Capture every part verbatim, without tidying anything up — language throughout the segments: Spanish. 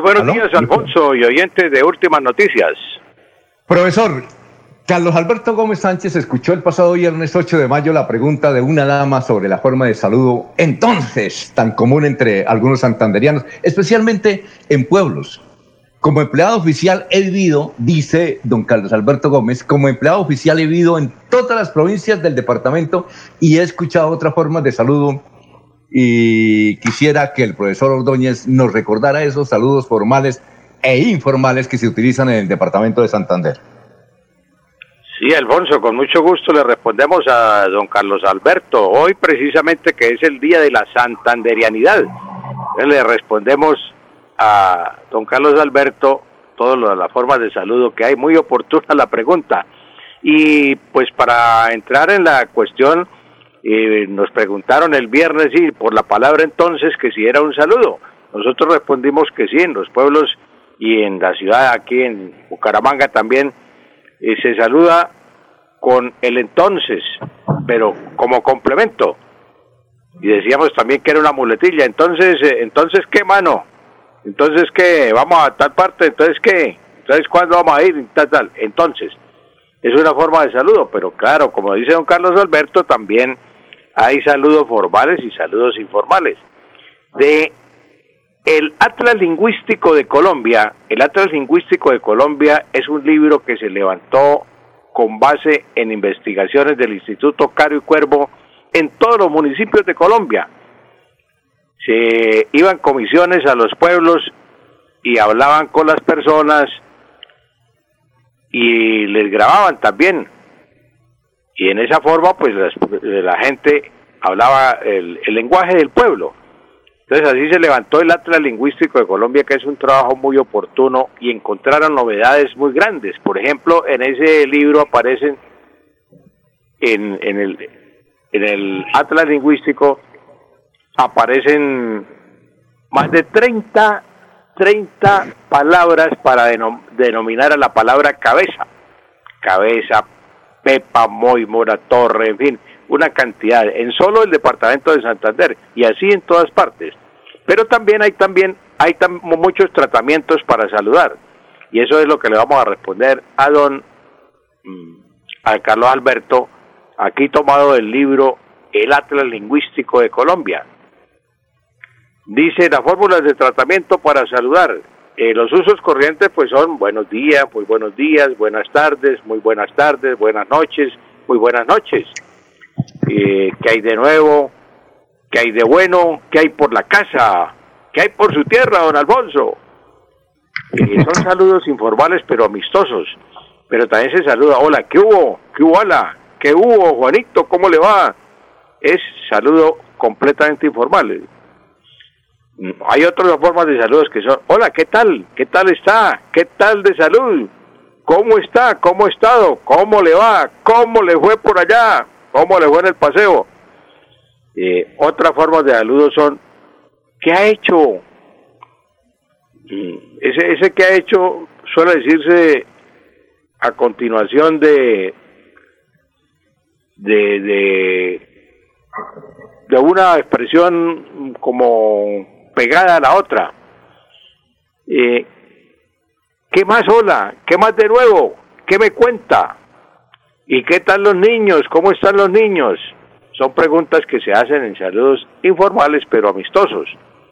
buenos ¿Aló? días, Alfonso, y oyentes de Últimas Noticias. Profesor, Carlos Alberto Gómez Sánchez escuchó el pasado viernes ocho de mayo la pregunta de una dama sobre la forma de saludo, entonces tan común entre algunos santanderianos, especialmente en pueblos. Como empleado oficial he vivido, dice don Carlos Alberto Gómez, como empleado oficial he vivido en todas las provincias del departamento y he escuchado otras formas de saludo y quisiera que el profesor Ordóñez nos recordara esos saludos formales e informales que se utilizan en el departamento de Santander. Sí, Alfonso, con mucho gusto le respondemos a don Carlos Alberto. Hoy precisamente que es el día de la santanderianidad, le respondemos a don Carlos Alberto todas las formas de saludo que hay. Muy oportuna la pregunta. Y pues para entrar en la cuestión, eh, nos preguntaron el viernes sí, por la palabra entonces que si era un saludo. Nosotros respondimos que sí, en los pueblos y en la ciudad, aquí en Bucaramanga también, eh, se saluda con el entonces, pero como complemento. Y decíamos también que era una muletilla. Entonces, eh, entonces ¿qué, mano? Entonces, ¿qué? ¿Vamos a tal parte? Entonces, ¿qué? Entonces, ¿cuándo vamos a ir? Tal, tal. Entonces, es una forma de saludo, pero claro, como dice don Carlos Alberto, también hay saludos formales y saludos informales. De el Atlas Lingüístico de Colombia, el Atlas Lingüístico de Colombia es un libro que se levantó con base en investigaciones del Instituto Caro y Cuervo en todos los municipios de Colombia. Se iban comisiones a los pueblos y hablaban con las personas y les grababan también. Y en esa forma, pues las, la gente hablaba el, el lenguaje del pueblo. Entonces así se levantó el Atlas Lingüístico de Colombia, que es un trabajo muy oportuno, y encontraron novedades muy grandes. Por ejemplo, en ese libro aparecen, en, en, el, en el Atlas Lingüístico, aparecen más de treinta, treinta palabras para denom, denominar a la palabra cabeza. Cabeza, Pepa, Moy, Mora, Torre, en fin, una cantidad, en solo el departamento de Santander, y así en todas partes. Pero también hay también hay tam, muchos tratamientos para saludar, y eso es lo que le vamos a responder a don a Carlos Alberto, aquí tomado del libro El Atlas Lingüístico de Colombia. Dice, las fórmulas de tratamiento para saludar. Eh, los usos corrientes pues son buenos días, muy buenos días, buenas tardes, muy buenas tardes, buenas noches, muy buenas noches. Eh, ¿Qué hay de nuevo? ¿Qué hay de bueno? ¿Qué hay por la casa? ¿Qué hay por su tierra, don Alfonso? Eh, son saludos informales pero amistosos. Pero también se saluda, hola, ¿qué hubo? ¿Qué hubo, hola? ¿Qué hubo, Juanito? ¿Cómo le va? Es saludo completamente informal. Hay otras formas de saludos que son, hola, ¿qué tal? ¿Qué tal está? ¿Qué tal de salud? ¿Cómo está? ¿Cómo ha estado? ¿Cómo le va? ¿Cómo le fue por allá? ¿Cómo le fue en el paseo? Eh, otras formas de saludos son, ¿qué ha hecho? Ese, ese que ha hecho suele decirse a continuación de de de, de una expresión como pegada a la otra. Eh, ¿Qué más, hola? ¿Qué más de nuevo? ¿Qué me cuenta? ¿Y qué tal los niños? ¿Cómo están los niños? Son preguntas que se hacen en saludos informales pero amistosos.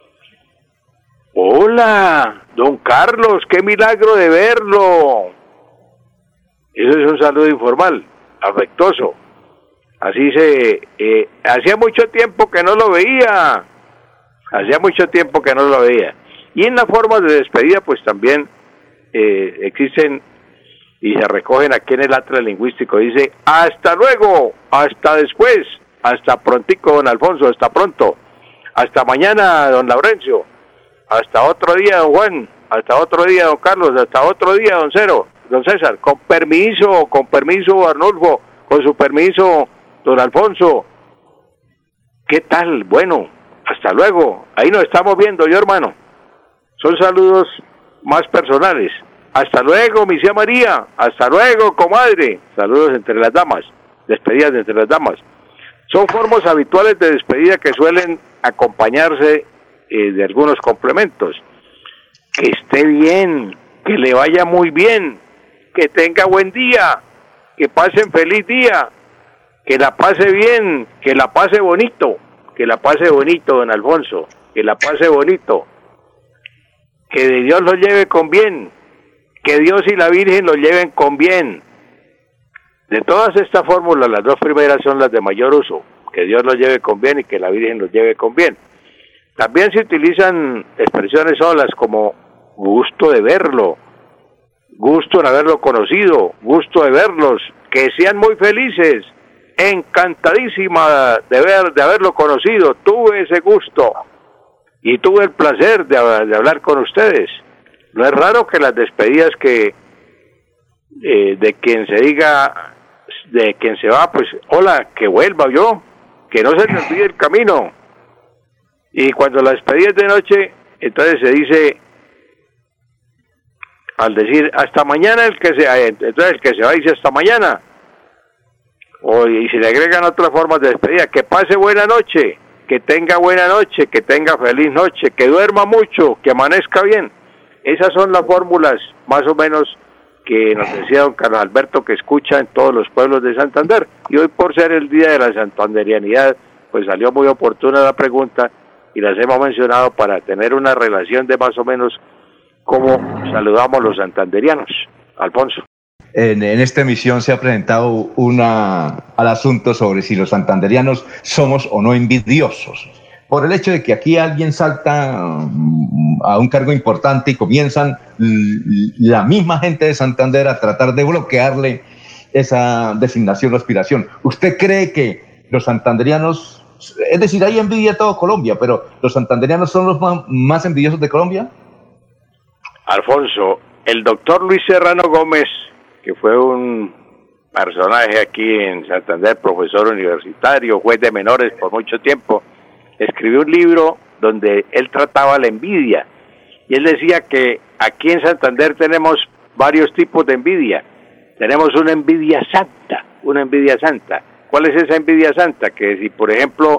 Hola, don Carlos, qué milagro de verlo. Eso es un saludo informal, afectuoso. Así se... Eh, hacía mucho tiempo que no lo veía. Hacía mucho tiempo que no lo veía. Y en las formas de despedida, pues también eh, existen y se recogen aquí en el Atlas Lingüístico. Dice, hasta luego, hasta después, hasta prontico, don Alfonso, hasta pronto. Hasta mañana, don Laurencio. Hasta otro día, don Juan. Hasta otro día, don Carlos. Hasta otro día, don Cero, don César. Con permiso, con permiso, Arnulfo. Con su permiso, don Alfonso. ¿Qué tal? Bueno, hasta luego. Ahí nos estamos viendo, yo hermano. Son saludos más personales. Hasta luego, mi tía María. Hasta luego, comadre. Saludos entre las damas. Despedidas entre las damas. Son formas habituales de despedida que suelen acompañarse eh, de algunos complementos. que esté bien, que le vaya muy bien, que tenga buen día, que pasen feliz día, que la pase bien, que la pase bonito, que la pase bonito, don Alfonso, que la pase bonito, que de Dios lo lleve con bien, que Dios y la Virgen lo lleven con bien. De todas estas fórmulas, las dos primeras son las de mayor uso, que Dios lo lleve con bien y que la Virgen lo lleve con bien. También se utilizan expresiones solas como gusto de verlo, gusto en haberlo conocido, gusto de verlos, que sean muy felices, encantadísima de ver, de haberlo conocido, tuve ese gusto y tuve el placer de, de hablar con ustedes. No es raro que las despedidas que eh, de quien se diga, de quien se va, pues hola, que vuelva yo, que no se le olvide el camino. Y cuando la despedida es de noche, entonces se dice, al decir hasta mañana, el que se, entonces el que se va dice hasta mañana. O, y si le agregan otras formas de despedida, que pase buena noche, que tenga buena noche, que tenga feliz noche, que duerma mucho, que amanezca bien. Esas son las fórmulas más o menos que nos decía don Carlos Alberto que escucha en todos los pueblos de Santander. Y hoy, por ser el día de la santanderianidad, pues salió muy oportuna la pregunta y las hemos mencionado para tener una relación de más o menos cómo saludamos los santanderianos. Alfonso. En, en esta emisión se ha presentado una, al asunto sobre si los santanderianos somos o no envidiosos. Por el hecho de que aquí alguien salta um, a un cargo importante y comienzan l- la misma gente de Santander a tratar de bloquearle esa designación o aspiración. ¿Usted cree que los santanderianos, es decir, hay envidia en todo Colombia, pero los santanderianos son los más, más envidiosos de Colombia? Alfonso, el doctor Luis Serrano Gómez, que fue un personaje aquí en Santander, profesor universitario, juez de menores por mucho tiempo, escribió un libro donde él trataba la envidia, y él decía que aquí en Santander tenemos varios tipos de envidia. Tenemos una envidia santa, una envidia santa. ¿Cuál es esa envidia santa? Que si, por ejemplo,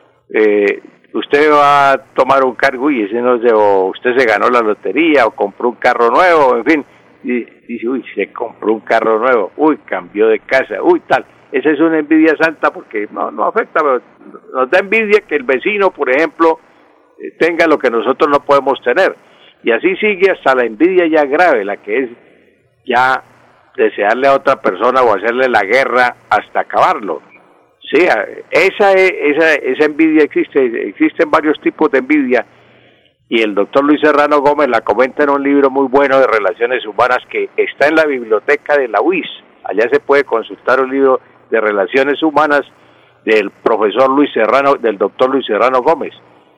eh, usted va a tomar un cargo y ese no se, o usted se ganó la lotería o compró un carro nuevo, en fin, y dice, uy, se compró un carro nuevo, uy, cambió de casa, uy, tal. Esa es una envidia santa porque no, no afecta, pero nos da envidia que el vecino, por ejemplo, tenga lo que nosotros no podemos tener. Y así sigue hasta la envidia ya grave, la que es ya desearle a otra persona o hacerle la guerra hasta acabarlo. Sí, esa, esa, esa envidia existe, existen varios tipos de envidia, y el doctor Luis Serrano Gómez la comenta en un libro muy bueno de relaciones humanas que está en la biblioteca de la U I S. Allá se puede consultar un libro de relaciones humanas del profesor Luis Serrano, del doctor Luis Serrano Gómez.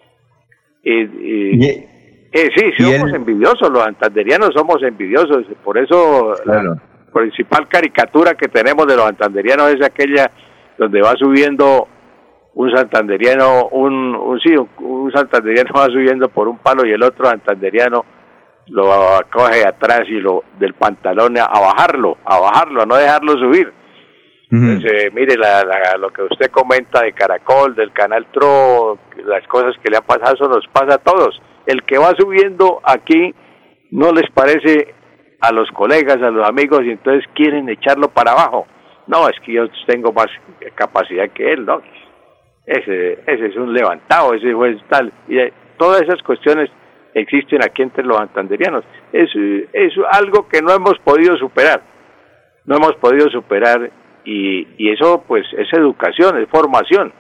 Y, y, eh, sí, sí somos él... envidiosos, los santanderianos somos envidiosos, por eso claro. La principal caricatura que tenemos de los santanderianos es aquella donde va subiendo un santanderiano, un, un sí, un, un santanderiano va subiendo por un palo y el otro santanderiano lo coge atrás y lo del pantalón a bajarlo, a bajarlo, a no dejarlo subir. Entonces, eh, mire, la, la, lo que usted comenta de Caracol, del Canal Tro, las cosas que le han pasado, eso nos pasa a todos. El que va subiendo aquí no les parece a los colegas, a los amigos, y entonces quieren echarlo para abajo. No, es que yo tengo más capacidad que él, ¿no? Ese, ese es un levantado, ese fue tal. Y eh, todas esas cuestiones existen aquí entre los santanderianos. Es, es algo que no hemos podido superar. No hemos podido superar. Y, y eso pues es educación, es formación,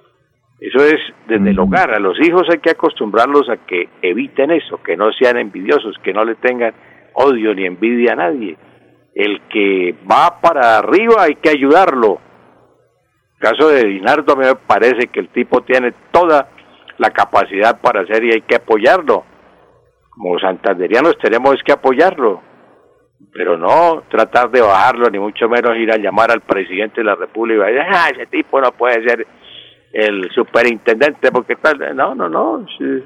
eso es desde el hogar. A los hijos hay que acostumbrarlos a que eviten eso, que no sean envidiosos, que no le tengan odio ni envidia a nadie. El que va para arriba hay que ayudarlo. En el caso de Dinardo, a mí me parece que el tipo tiene toda la capacidad para hacer y hay que apoyarlo. Como santanderianos tenemos que apoyarlo, pero no tratar de bajarlo, ni mucho menos ir a llamar al presidente de la República y decir, ah, ese tipo no puede ser el superintendente, porque tal, no, no, no, sí.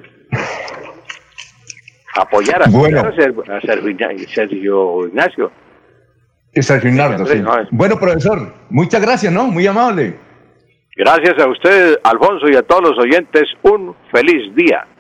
apoyar a, bueno. a, Sergio, a Sergio Ignacio. Sergio Ignacio, sí. No, es... Bueno, profesor, muchas gracias, ¿no? Muy amable. Gracias a usted, Alfonso, y a todos los oyentes, un feliz día.